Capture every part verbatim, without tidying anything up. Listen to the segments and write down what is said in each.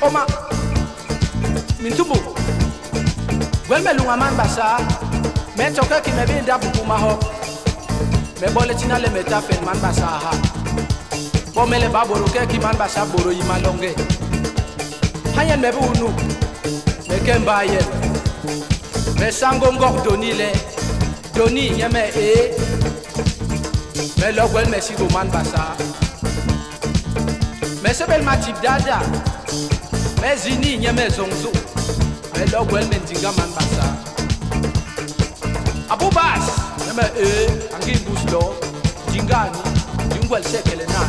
Oma Mintubu Gwel me lunga man basa Me toke ki me binda buku maho Me bole tina le meta fen man basa ha Po me le baboro ke ki man basa boro yi malonge Hayen me bu unu Me kemba yen Me sango ngok doni le Doni yeme e Me lo gwel me si do man basa Me sebel matip dada Me zini yeme zonzo Me lo gwel men dinga man basa Abu Bas yeme e angi buslo dingani dingwel sekele na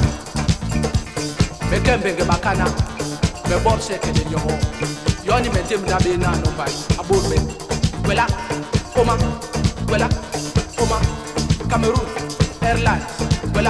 Me kembe nge bakana Me bor sekele nyomo Yoni mentem na be na no bai Abu me Wela Oma Wela Oma Cameroon Airlines Wela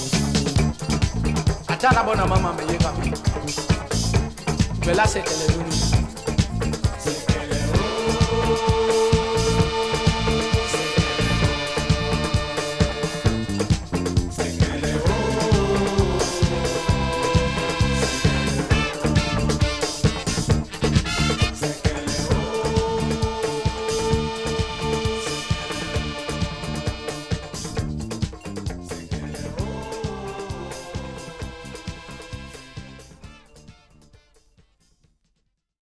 Bona mama me llega a mí. Vela se que le